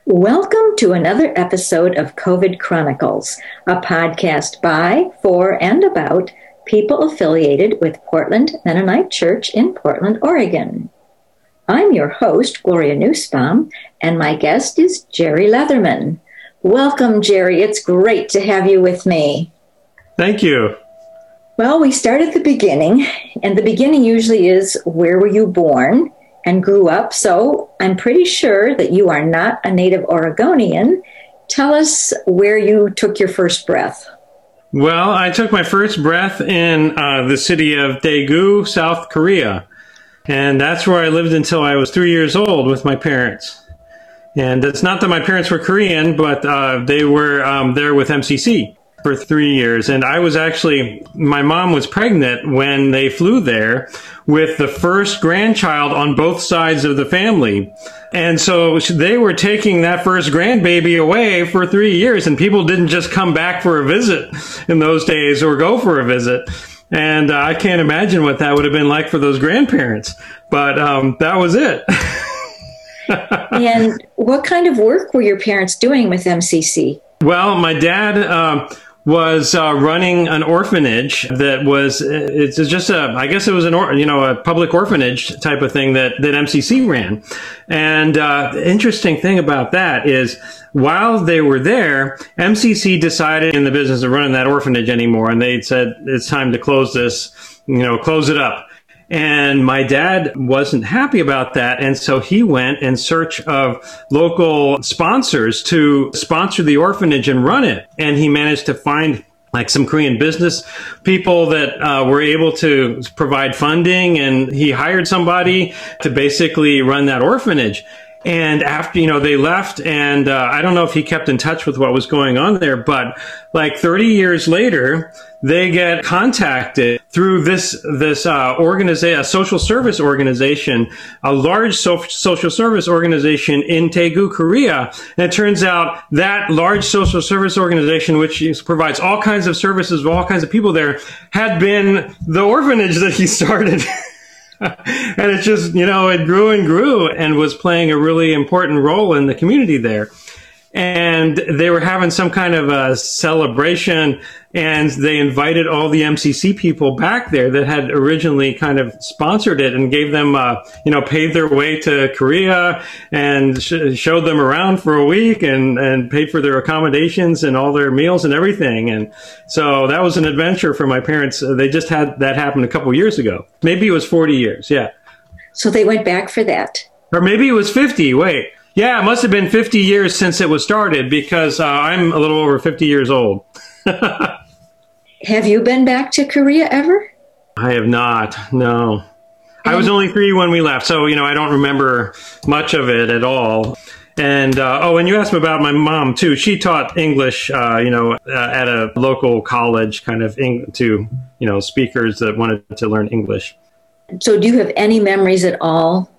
Welcome to another episode of COVID Chronicles, a podcast by, for, and about people affiliated with Portland Mennonite Church in Portland, Oregon. I'm your host, Gloria Nussbaum, and my guest is Jerry Leatherman. Welcome, Jerry. It's great to have you with me. Thank you. Well, we start at the beginning, and the beginning usually is where were you born and grew up, so I'm pretty sure that you are not a native Oregonian. Tell us where you took your first breath. Well, I took my first breath in the city of Daegu, South Korea, and that's where I lived until I was 3 years old with my parents. And it's not that my parents were Korean, but they were there with MCC for 3 years. And I was actually, my mom was pregnant when they flew there with the first grandchild on both sides of the family. And so they were taking that first grandbaby away for 3 years, and people didn't just come back for a visit in those days or go for a visit. And I can't imagine what that would have been like for those grandparents. But that was it. And what kind of work were your parents doing with MCC? Well, my dad was running an orphanage that was, it's just I guess it was a public orphanage type of thing that MCC ran. And the interesting thing about that is while they were there, MCC decided in the business of running that orphanage anymore. And they said, it's time to close this, close it up. And my dad wasn't happy about that. And so he went in search of local sponsors to sponsor the orphanage and run it. And he managed to find like some Korean business people that were able to provide funding. And he hired somebody to basically run that orphanage. And after, they left, and I don't know if he kept in touch with what was going on there, but like 30 years later, they get contacted through this organization, a social service organization, a large social service organization in Daegu, Korea. And it turns out that large social service organization, which provides all kinds of services to all kinds of people there, had been the orphanage that he started. And it just, it grew and grew and was playing a really important role in the community there. And they were having some kind of a celebration, and they invited all the MCC people back there that had originally kind of sponsored it and gave them, paid their way to Korea and showed them around for a week and paid for their accommodations and all their meals and everything. And so that was an adventure for my parents. They just had that happen a couple years ago. Maybe it was 40 years. Yeah. So they went back for that. Or maybe it was 50. Wait. Yeah, it must have been 50 years since it was started because I'm a little over 50 years old. Have you been back to Korea ever? I have not, no. I was only 3 when we left, so, I don't remember much of it at all. And, and you asked me about my mom, too. She taught English, at a local college, kind of to, speakers that wanted to learn English. So do you have any memories at all?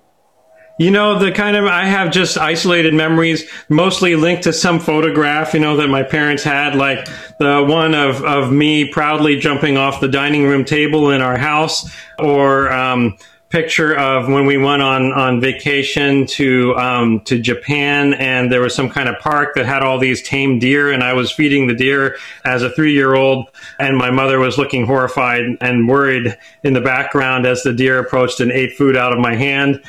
I have just isolated memories, mostly linked to some photograph, that my parents had, like the one of me proudly jumping off the dining room table in our house, or picture of when we went on vacation to Japan, and there was some kind of park that had all these tame deer, and I was feeding the deer as a 3-year-old, and my mother was looking horrified and worried in the background as the deer approached and ate food out of my hand.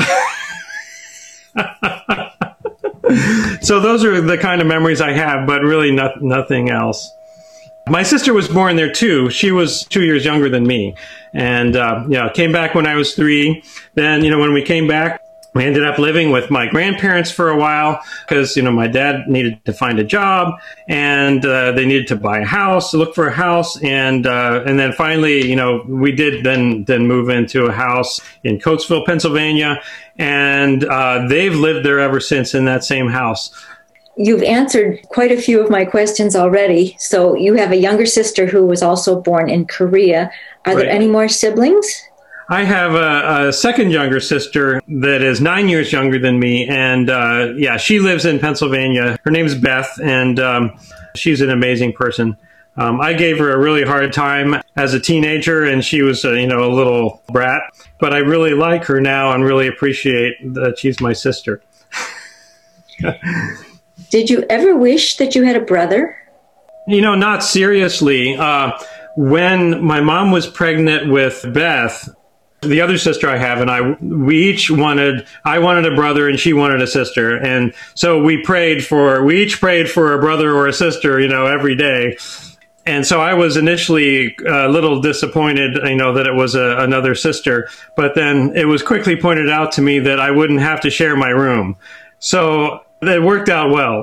So those are the kind of memories I have, but really nothing else. My sister was born there too. She was 2 years younger than me, and came back when I was 3. Then when we came back, we ended up living with my grandparents for a while because my dad needed to find a job, and they needed to buy a house, look for a house, and then finally we did then move into a house in Coatesville, Pennsylvania, and they've lived there ever since in that same house. You've answered quite a few of my questions already. So you have a younger sister who was also born in Korea. Are there any more siblings? I have a second younger sister that is 9 years younger than me. And she lives in Pennsylvania. Her name's Beth, and she's an amazing person. I gave her a really hard time as a teenager, and she was, a little brat. But I really like her now and really appreciate that she's my sister. Did you ever wish that you had a brother? Not seriously. When my mom was pregnant with Beth, the other sister I have, and I wanted a brother and she wanted a sister. And so we each prayed for a brother or a sister, every day. And so I was initially a little disappointed, that it was another sister. But then it was quickly pointed out to me that I wouldn't have to share my room. So it worked out well.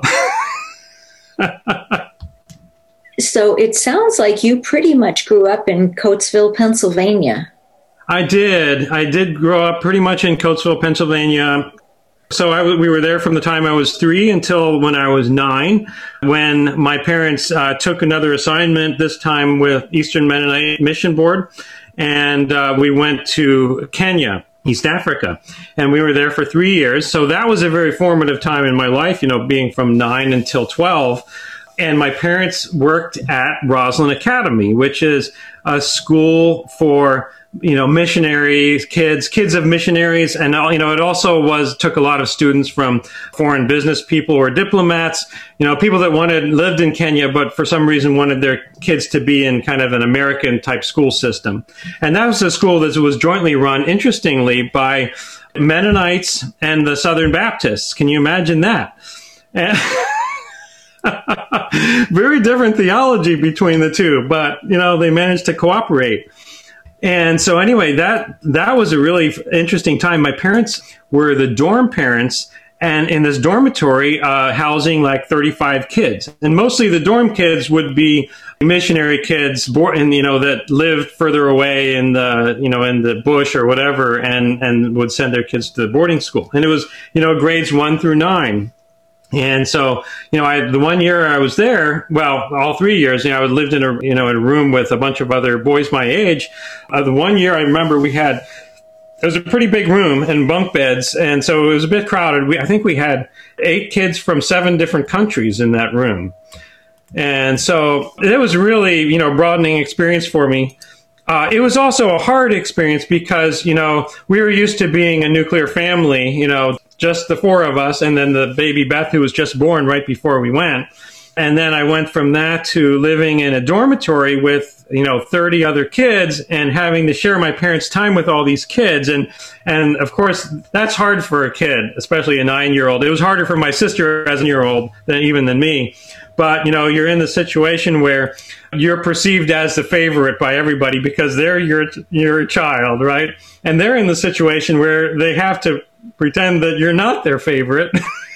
So it sounds like you pretty much grew up in Coatesville, Pennsylvania. I did grow up pretty much in Coatesville, Pennsylvania. So we were there from the time I was 3 until when I was 9, when my parents took another assignment, this time with Eastern Mennonite Mission Board. And we went to Kenya, East Africa, and we were there for 3 years. So that was a very formative time in my life, being from 9 until 12. And my parents worked at Roslyn Academy, which is a school for missionaries, kids of missionaries. And, it also took a lot of students from foreign business people or diplomats, people that lived in Kenya, but for some reason wanted their kids to be in kind of an American type school system. And that was a school that was jointly run, interestingly, by Mennonites and the Southern Baptists. Can you imagine that? Very different theology between the two, but, they managed to cooperate. And so anyway, that was a really interesting time. My parents were the dorm parents, and in this dormitory, housing like 35 kids. And mostly the dorm kids would be missionary kids born, that lived further away in the bush or whatever, and would send their kids to the boarding school. And it was, grades 1 through 9. And so, the 1 year I was there, well, all 3 years, I lived in a room with a bunch of other boys my age. The 1 year I remember it was a pretty big room and bunk beds. And so it was a bit crowded. I think we had 8 kids from 7 different countries in that room. And so it was really, broadening experience for me. It was also a hard experience because, we were used to being a nuclear family, just the 4 of us, and then the baby Beth, who was just born right before we went. And then I went from that to living in a dormitory with, 30 other kids and having to share my parents' time with all these kids. And of course, that's hard for a kid, especially a 9-year-old. It was harder for my sister as a 9-year-old than me. But, you're in the situation where you're perceived as the favorite by everybody because they're your child, right? And they're in the situation where they have to pretend that you're not their favorite.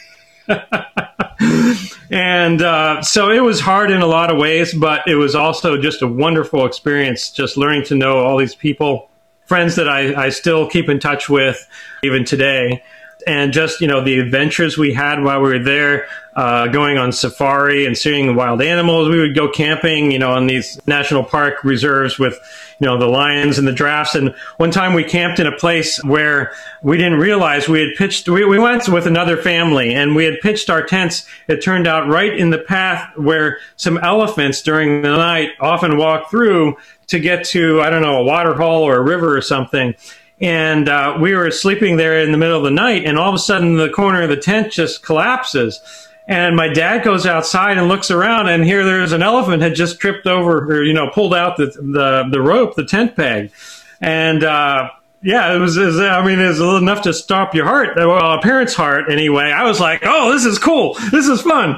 And so it was hard in a lot of ways, but it was also just a wonderful experience, just learning to know all these people, friends that I still keep in touch with even today. And just, the adventures we had while we were there, going on safari and seeing the wild animals. We would go camping, on these national park reserves with, the lions and the giraffes. And one time we camped in a place where we didn't realize we had pitched, we went with another family and we had pitched our tents. It turned out right in the path where some elephants during the night often walk through to get to, a waterfall or a river or something. And we were sleeping there in the middle of the night, and all of a sudden the corner of the tent just collapses. And my dad goes outside and looks around, and here there's an elephant had just tripped over, or pulled out the rope, the tent peg. And it was enough to stop your heart, well, a parent's heart anyway. I was like, oh, this is cool, this is fun.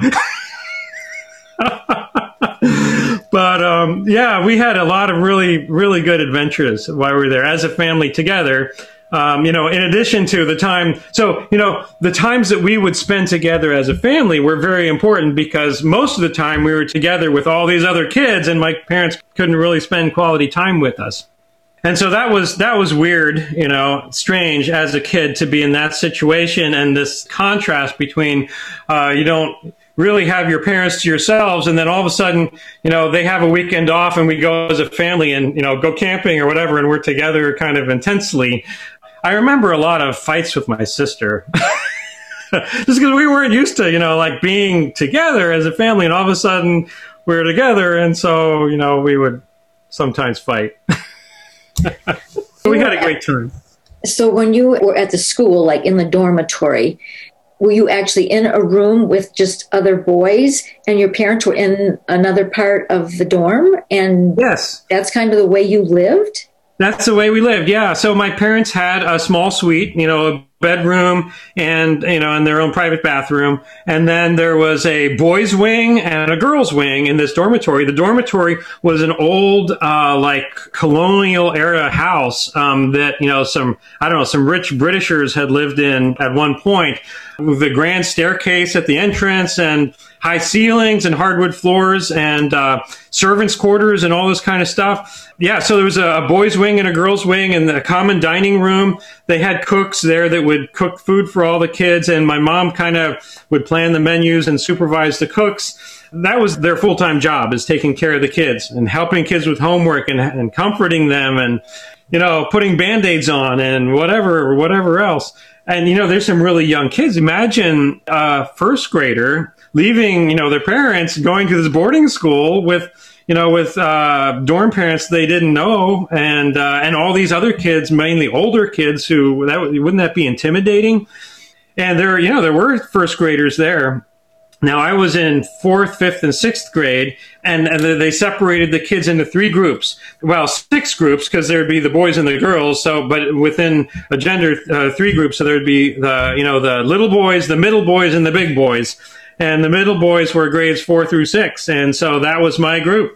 But we had a lot of really, really good adventures while we were there as a family together. In addition to the time, so, the times that we would spend together as a family were very important because most of the time we were together with all these other kids and my parents couldn't really spend quality time with us. And so that was weird, strange as a kid to be in that situation, and this contrast between, you don't really have your parents to yourselves, and then all of a sudden, they have a weekend off and we go as a family and, go camping or whatever, and we're together kind of intensely. I remember a lot of fights with my sister. Just because we weren't used to, being together as a family, and all of a sudden we were together, and so, we would sometimes fight. We had a great time. So when you were at the school, like in the dormitory, were you actually in a room with just other boys and your parents were in another part of the dorm? And yes, that's kind of the way you lived? That's the way we lived. Yeah. So my parents had a small suite, a bedroom and, and their own private bathroom. And then there was a boys' wing and a girls' wing in this dormitory. The dormitory was an old, colonial era house, that, some rich Britishers had lived in at one point, with the grand staircase at the entrance and high ceilings and hardwood floors and servants' quarters and all this kind of stuff. Yeah, so there was a boys' wing and a girls' wing and a common dining room. They had cooks there that would cook food for all the kids, and my mom kind of would plan the menus and supervise the cooks. That was their full-time job, is taking care of the kids and helping kids with homework and comforting them and, putting Band-Aids on and whatever else. And, there's some really young kids. Imagine a first grader leaving, their parents, going to this boarding school with dorm parents they didn't know, and all these other kids, mainly older kids, wouldn't that be intimidating? And there were first graders there. Now, I was in 4th, 5th, and 6th grade, and they separated the kids into 3 groups. Well, 6 groups, because there would be the boys and the girls. So, but within a gender, 3 groups. So there would be the little boys, the middle boys, and the big boys. And the middle boys were grades 4 through 6, and so that was my group.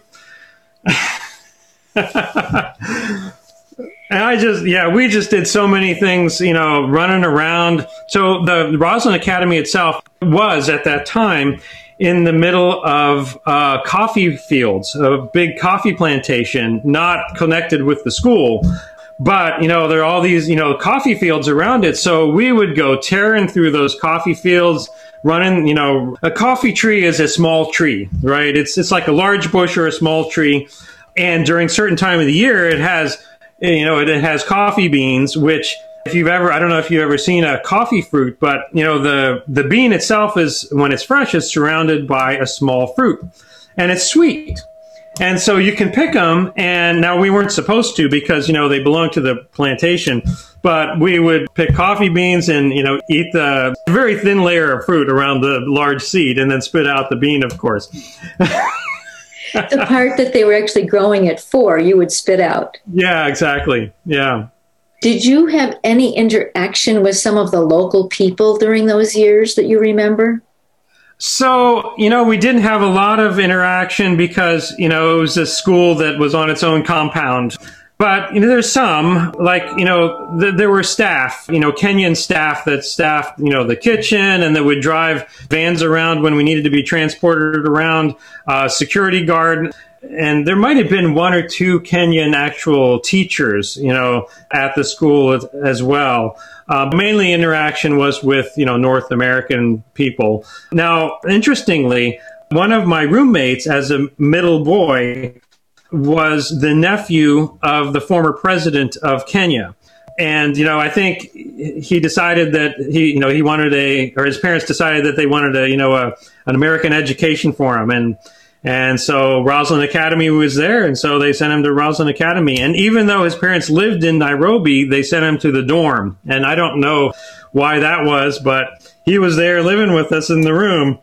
And we just did so many things, running around. So the Roslyn Academy itself was, at that time, in the middle of coffee fields, a big coffee plantation, not connected with the school. But, there are all these, coffee fields around it. So we would go tearing through those coffee fields, running, a coffee tree is a small tree, right? It's like a large bush or a small tree. And during certain time of the year, it has coffee beans, which I don't know if you've ever seen a coffee fruit, but, the bean itself is, when it's fresh, is surrounded by a small fruit, and it's sweet. And so you can pick them, and now we weren't supposed to because, they belong to the plantation, but we would pick coffee beans and, eat the very thin layer of fruit around the large seed and then spit out the bean, of course. The part that they were actually growing it for, you would spit out. Yeah, exactly. Yeah. Did you have any interaction with some of the local people during those years that you remember? So, we didn't have a lot of interaction because, it was a school that was on its own compound. But, there's some, there were staff, Kenyan staff that staffed, the kitchen, and that would drive vans around when we needed to be transported around, security guard. And there might have been 1 or 2 Kenyan actual teachers, at the school as well. Mainly interaction was with, North American people. Now, interestingly, one of my roommates as a middle boy was the nephew of the former president of Kenya. And, I think he decided that he wanted his parents decided that they wanted an American education for him. And so Roslyn Academy was there, and so they sent him to Roslyn Academy. And even though his parents lived in Nairobi, they sent him to the dorm. And I don't know why that was, but he was there living with us in the room.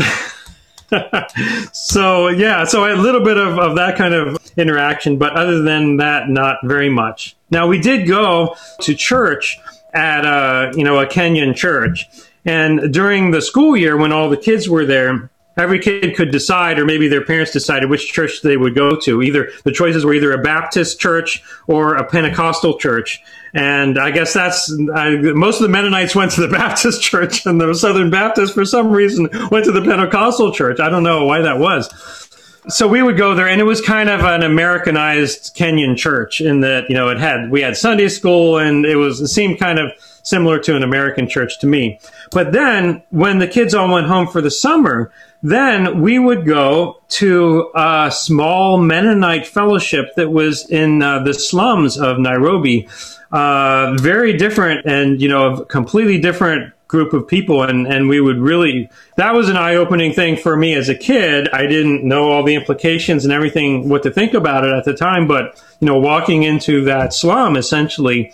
So a little bit of that kind of interaction, but other than that, not very much. Now, we did go to church at a Kenyan church. And during the school year, when all the kids were there, every kid could decide, or maybe their parents decided, which church they would go to. The choices were either a Baptist church or a Pentecostal church. And I guess most of the Mennonites went to the Baptist church, and the Southern Baptists, for some reason, went to the Pentecostal church. I don't know why that was. So we would go there, and it was kind of an Americanized Kenyan church in that, we had Sunday school, and it seemed kind of similar to an American church to me. But then when the kids all went home for the summer, then we would go to a small Mennonite fellowship that was in the slums of Nairobi. Very different and, completely different group of people. And we would that was an eye-opening thing for me as a kid. I didn't know all the implications and everything, what to think about it at the time. But, walking into that slum, essentially,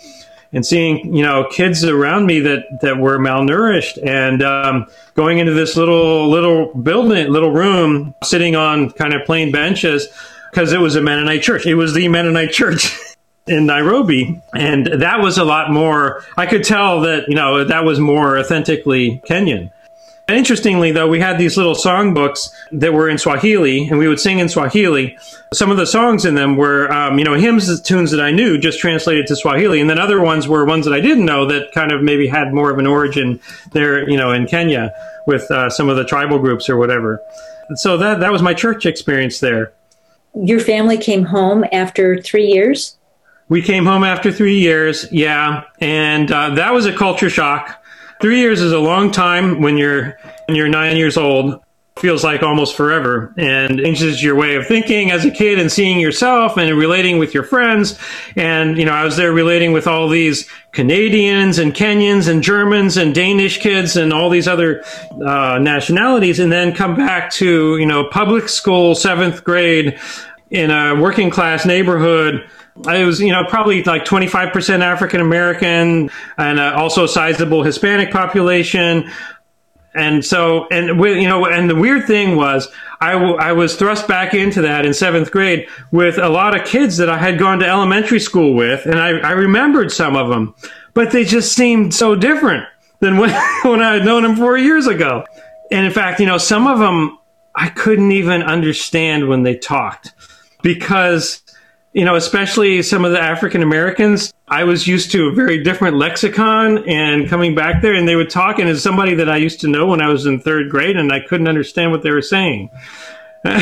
and seeing, kids around me that were malnourished, and going into this little building, little room, sitting on kind of plain benches, because it was a Mennonite church. It was the Mennonite church in Nairobi. And that was a lot more, I could tell that, that was more authentically Kenyan. Interestingly, though, we had these little songbooks that were in Swahili, and we would sing in Swahili. Some of the songs in them were, hymns, tunes that I knew, just translated to Swahili. And then other ones were ones that I didn't know that kind of maybe had more of an origin there, in Kenya with some of the tribal groups or whatever. So that was my church experience there. Your family came home after 3 years? We came home after 3 years, yeah. And that was a culture shock. 3 years is a long time when you're 9 years old. Feels like almost forever, and changes your way of thinking as a kid and seeing yourself and relating with your friends. And, I was there relating with all these Canadians and Kenyans and Germans and Danish kids and all these other nationalities, and then come back to, public school, 7th grade in a working class neighborhood. I was, probably like 25% African American, and also a sizable Hispanic population. And so, and the weird thing was, I was thrust back into that in 7th grade with a lot of kids that I had gone to elementary school with, and I remembered some of them, but they just seemed so different than when I had known them 4 years ago. And in fact, some of them I couldn't even understand when they talked, because especially some of the African Americans, I was used to a very different lexicon, and coming back there, and they would talk, and as somebody that I used to know when I was in 3rd grade, and I couldn't understand what they were saying. And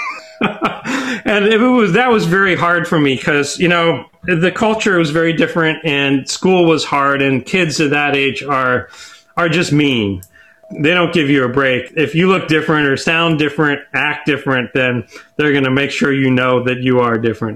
that was very hard for me, because, the culture was very different, and school was hard, and kids at that age are just mean. They don't give you a break. If you look different or sound different, act different, then they're going to make sure you know that you are different.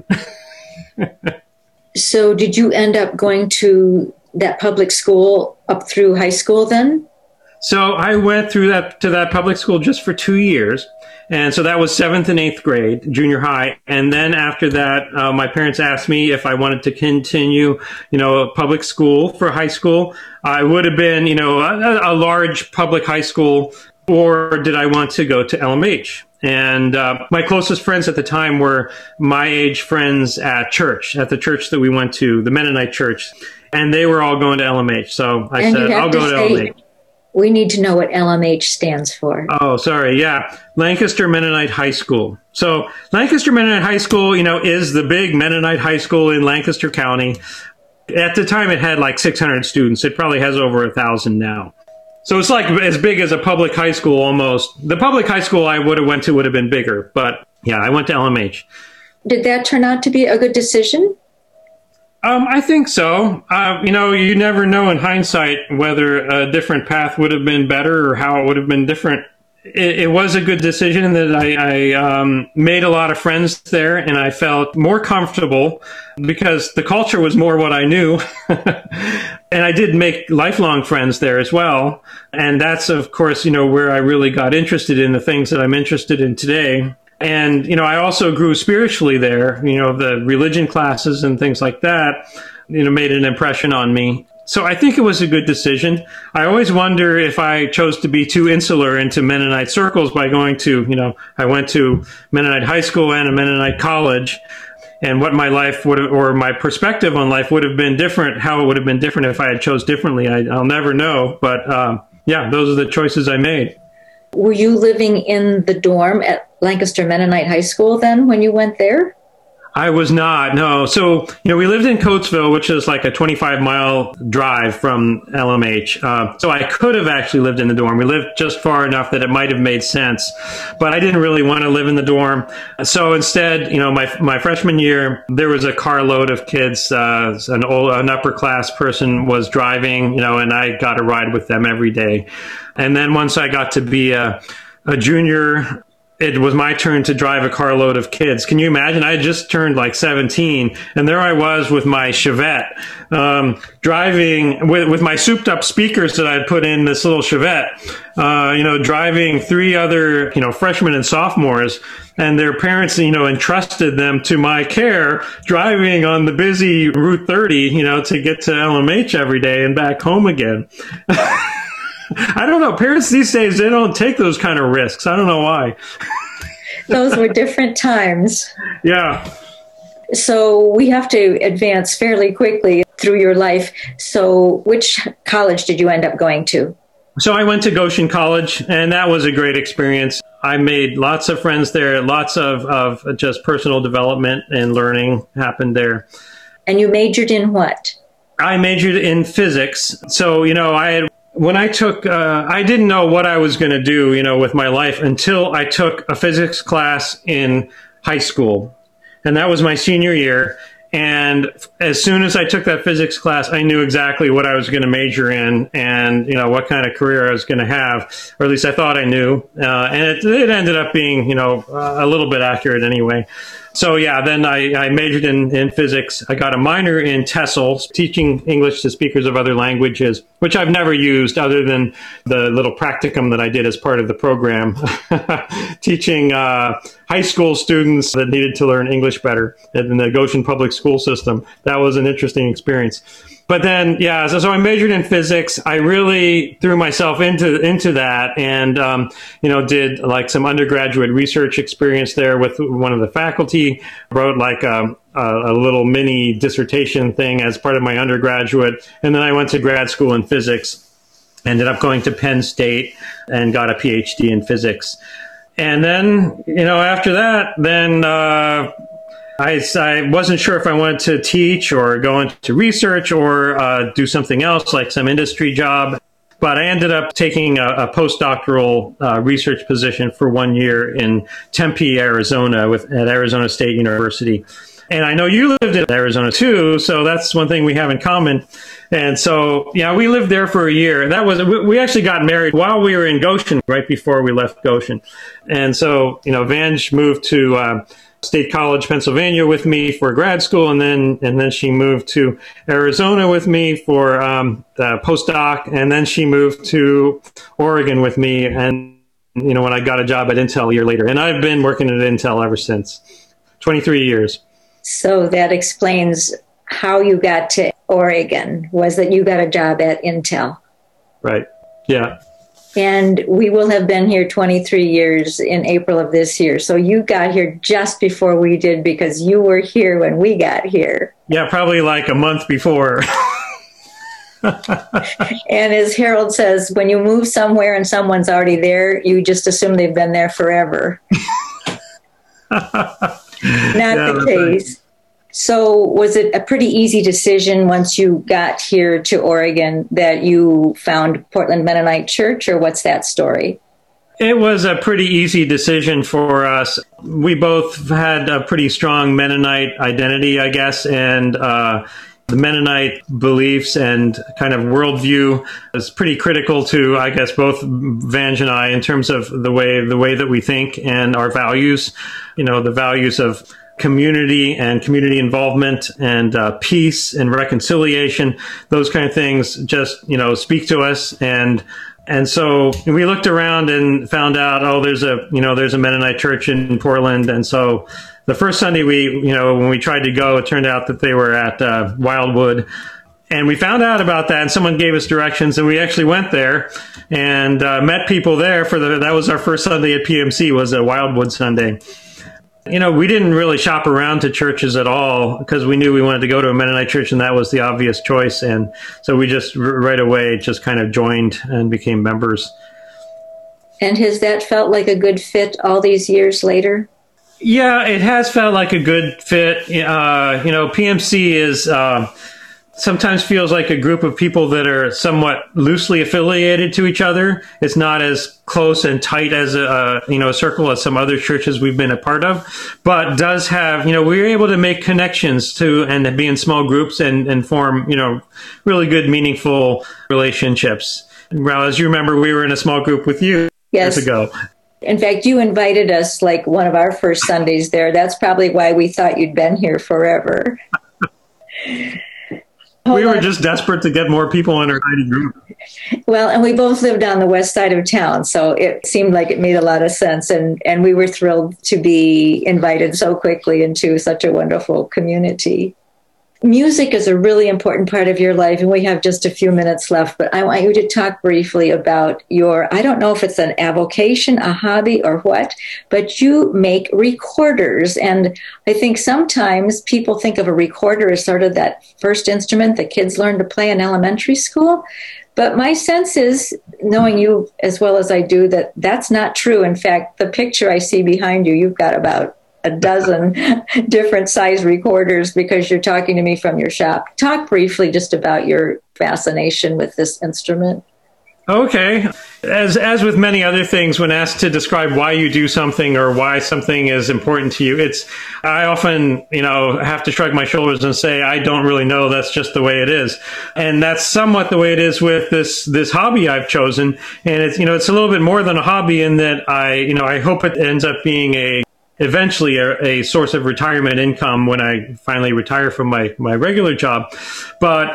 So did you end up going to that public school up through high school then? So I went through to that public school just for 2 years. And so that was 7th and 8th grade, junior high. And then after that, my parents asked me if I wanted to continue, public school for high school. I would have been, a large public high school, or did I want to go to LMH? And my closest friends at the time were my age friends at the church that we went to, the Mennonite church. And they were all going to LMH. So I said, I'll go to LMH. We need to know what LMH stands for. Oh, sorry. Yeah. Lancaster Mennonite High School. So Lancaster Mennonite High School, is the big Mennonite high school in Lancaster County. At the time, it had like 600 students. It probably has over 1,000 now. So it's like as big as a public high school almost. The public high school I would have went to would have been bigger. But yeah, I went to LMH. Did that turn out to be a good decision? I think so. You never know in hindsight whether a different path would have been better or how it would have been different. It was a good decision in that I made a lot of friends there, and I felt more comfortable because the culture was more what I knew. And I did make lifelong friends there as well. And that's, of course, where I really got interested in the things that I'm interested in today. And, I also grew spiritually there, the religion classes and things like that, made an impression on me. So I think it was a good decision. I always wonder if I chose to be too insular into Mennonite circles by going to, I went to Mennonite high school and a Mennonite college, and what my life would have, or my perspective on life would have been different, how it would have been different if I had chose differently. I'll never know. But yeah, those are the choices I made. Were you living in the dorm at Lancaster Mennonite High School then when you went there? I was not, no. So, we lived in Coatesville, which is like a 25-mile drive from LMH. So I could have actually lived in the dorm. We lived just far enough that it might have made sense. But I didn't really want to live in the dorm. So instead, my freshman year, there was a carload of kids. An upper-class person was driving, and I got a ride with them every day. And then once I got to be a junior, it was my turn to drive a carload of kids. Can you imagine? I had just turned like 17, and there I was with my Chevette, driving with my souped up speakers that I'd put in this little Chevette, driving three other, freshmen and sophomores, and their parents, entrusted them to my care, driving on the busy Route 30, to get to LMH every day and back home again. I don't know. Parents these days, they don't take those kind of risks. I don't know why. Those were different times. Yeah. So we have to advance fairly quickly through your life. So which college did you end up going to? So I went to Goshen College, and that was a great experience. I made lots of friends there. Lots of just personal development and learning happened there. And you majored in what? I majored in physics. So, when I took, I didn't know what I was going to do, with my life until I took a physics class in high school. And that was my senior year. And as soon as I took that physics class, I knew exactly what I was going to major in and, what kind of career I was going to have, or at least I thought I knew. And it ended up being, a little bit accurate anyway. So yeah, then I majored in physics. I got a minor in TESOL, teaching English to speakers of other languages, which I've never used other than the little practicum that I did as part of the program, teaching high school students that needed to learn English better in the Goshen public school system. That was an interesting experience. But then, yeah, so I majored in physics. I really threw myself into that and, did like some undergraduate research experience there with one of the faculty, wrote like a little mini dissertation thing as part of my undergraduate. And then I went to grad school in physics, ended up going to Penn State and got a PhD in physics. And then, after that, then, I wasn't sure if I wanted to teach or go into research or do something else like some industry job. But I ended up taking a postdoctoral research position for 1 year in Tempe, Arizona at Arizona State University. And I know you lived in Arizona too, so that's one thing we have in common. And so, yeah, we lived there for a year. We actually got married while we were in Goshen, right before we left Goshen. And so, Vange moved to State College, Pennsylvania with me for grad school, and then she moved to Arizona with me for the postdoc, and then she moved to Oregon with me, and when I got a job at Intel a year later. And I've been working at Intel ever since, 23 years. So that explains how you got to Oregon, was that you got a job at Intel. Right, yeah. And we will have been here 23 years in April of this year. So you got here just before we did because you were here when we got here. Yeah, probably like a month before. And as Harold says, when you move somewhere and someone's already there, you just assume they've been there forever. Not the case. Right. So was it a pretty easy decision once you got here to Oregon that you found Portland Mennonite Church, or what's that story? It was a pretty easy decision for us. We both had a pretty strong Mennonite identity, I guess, and the Mennonite beliefs and kind of worldview is pretty critical to, I guess, both Vange and I in terms of the way that we think and our values. The values of community and community involvement and peace and reconciliation. Those kind of things just speak to us. And so we looked around and found out, there's a Mennonite church in Portland. And so the first Sunday when we tried to go, it turned out that they were at Wildwood. And we found out about that, and someone gave us directions, and we actually went there and met people there that was our first Sunday at PMC, was a Wildwood Sunday. We didn't really shop around to churches at all because we knew we wanted to go to a Mennonite church, and that was the obvious choice. And so we just right away just kind of joined and became members. And has that felt like a good fit all these years later? Yeah, it has felt like a good fit. PMC is sometimes feels like a group of people that are somewhat loosely affiliated to each other. It's not as close and tight as a circle as some other churches we've been a part of, but does have, we were able to make connections to and be in small groups and form, really good, meaningful relationships. Well, as you remember, we were in a small group with you years ago. In fact, you invited us like one of our first Sundays there. That's probably why we thought you'd been here forever. We were just desperate to get more people in our tiny group. Well, and we both lived on the west side of town, so it seemed like it made a lot of sense. And we were thrilled to be invited so quickly into such a wonderful community. Music is a really important part of your life, and we have just a few minutes left, but I want you to talk briefly about your, I don't know if it's an avocation, a hobby, or what, but you make recorders. And I think sometimes people think of a recorder as sort of that first instrument that kids learn to play in elementary school. But my sense is, knowing you as well as I do, that that's not true. In fact, the picture I see behind you, you've got about a dozen different size recorders because you're talking to me from your shop. Talk briefly just about your fascination with this instrument. Okay. As with many other things, when asked to describe why you do something or why something is important to you, I often, have to shrug my shoulders and say, I don't really know. That's just the way it is. And that's somewhat the way it is with this hobby I've chosen. And it's a little bit more than a hobby in that I hope it ends up being eventually a source of retirement income when I finally retire from my regular job. But,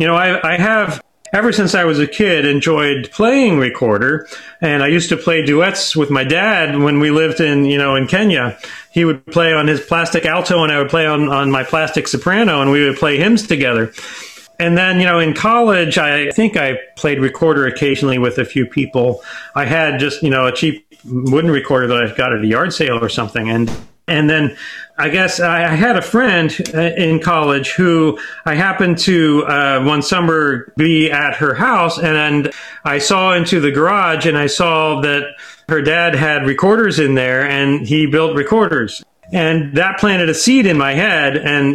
I have, ever since I was a kid, enjoyed playing recorder. And I used to play duets with my dad when we lived in Kenya. He would play on his plastic alto and I would play on my plastic soprano, and we would play hymns together. And then, in college, I think I played recorder occasionally with a few people. I had just, a cheap wooden recorder that I got at a yard sale or something. And then I guess I had a friend in college who I happened to one summer be at her house, and I saw into the garage and I saw that her dad had recorders in there and he built recorders. And that planted a seed in my head.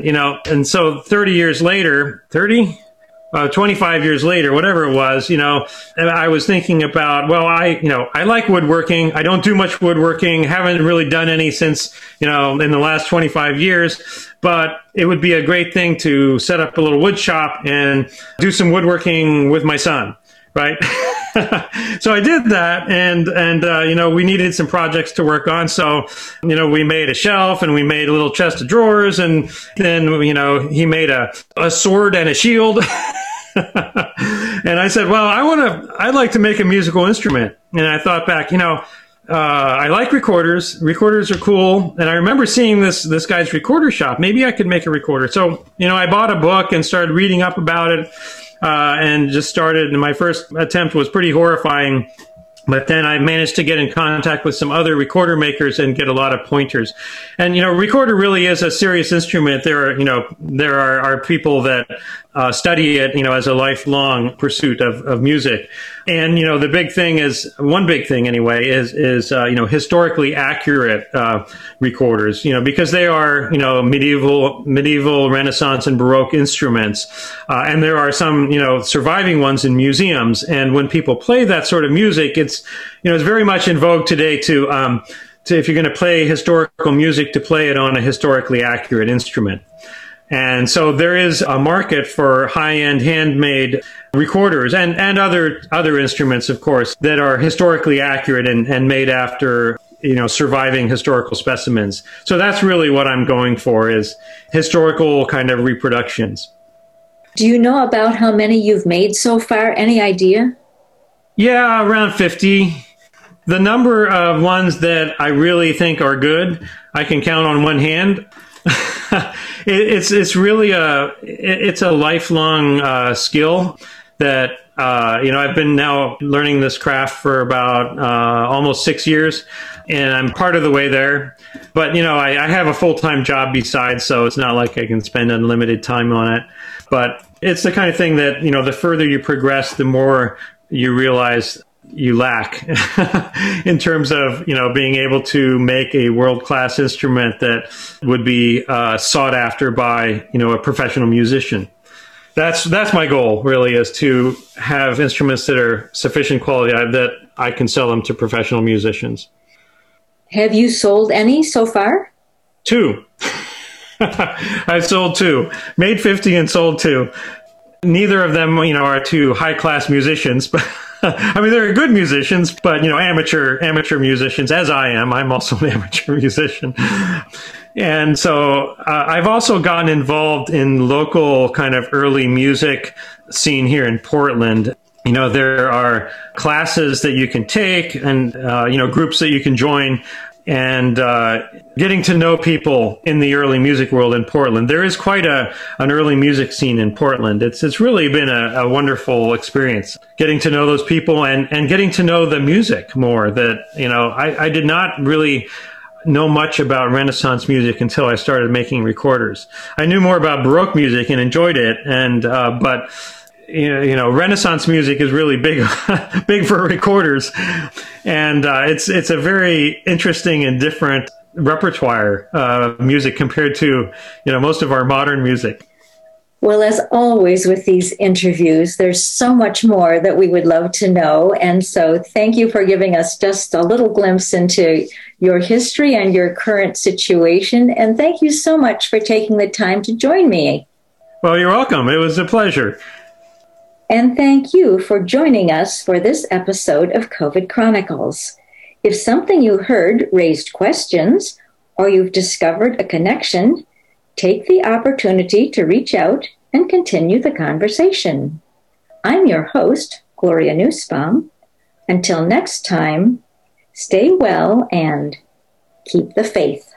And so 30 years later, 25 years later, whatever it was, I was thinking about, well, I like woodworking. I don't do much woodworking, haven't really done any since, in the last 25 years, but it would be a great thing to set up a little wood shop and do some woodworking with my son. Right. So I did that, and we needed some projects to work on. So, we made a shelf and we made a little chest of drawers, and then, he made a sword and a shield. And I said, well, I'd like to make a musical instrument. And I thought back, I like recorders. Recorders are cool. And I remember seeing this guy's recorder shop. Maybe I could make a recorder. So, I bought a book and started reading up about it. And just started, and my first attempt was pretty horrifying. But then I managed to get in contact with some other recorder makers and get a lot of pointers. And, recorder really is a serious instrument. There are people that study it, as a lifelong pursuit of music. And, the big thing is, one big thing anyway, is historically accurate recorders, because they are, medieval, Renaissance, and Baroque instruments. And there are some, surviving ones in museums. And when people play that sort of music, it's very much in vogue today to if you're going to play historical music, to play it on a historically accurate instrument. And so there is a market for high-end handmade recorders and other instruments, of course, that are historically accurate and made after, surviving historical specimens. So that's really what I'm going for, is historical kind of reproductions. Do you know about how many you've made so far? Any idea? Yeah, around 50. The number of ones that I really think are good, I can count on one hand. It's really a lifelong skill that I've been now learning this craft for about almost 6 years, and I'm part of the way there. But I have a full-time job besides, so it's not like I can spend unlimited time on it. But it's the kind of thing that the further you progress, the more you realize you lack in terms of, being able to make a world-class instrument that would be sought after by, a professional musician. That's my goal, really, is to have instruments that are sufficient quality that I can sell them to professional musicians. Have you sold any so far? 2. I've sold 2. Made 50 and sold 2. Neither of them, are to high-class musicians, but I mean, they're good musicians, but, amateur musicians, as I am. I'm also an amateur musician. And so I've also gotten involved in local kind of early music scene here in Portland. There are classes that you can take and, groups that you can join, and getting to know people in the early music world in Portland. There is quite an early music scene in Portland. It's really been a wonderful experience getting to know those people and getting to know the music more. That, I did not really know much about Renaissance music until I started making recorders. I knew more about Baroque music and enjoyed it, but Renaissance music is really big, big for recorders, and it's a very interesting and different repertoire of music compared to most of our modern music. Well, as always with these interviews, there's so much more that we would love to know, and so thank you for giving us just a little glimpse into your history and your current situation, and thank you so much for taking the time to join me. Well, you're welcome. It was a pleasure. And thank you for joining us for this episode of COVID Chronicles. If something you heard raised questions, or you've discovered a connection, take the opportunity to reach out and continue the conversation. I'm your host, Gloria Nussbaum. Until next time, stay well and keep the faith.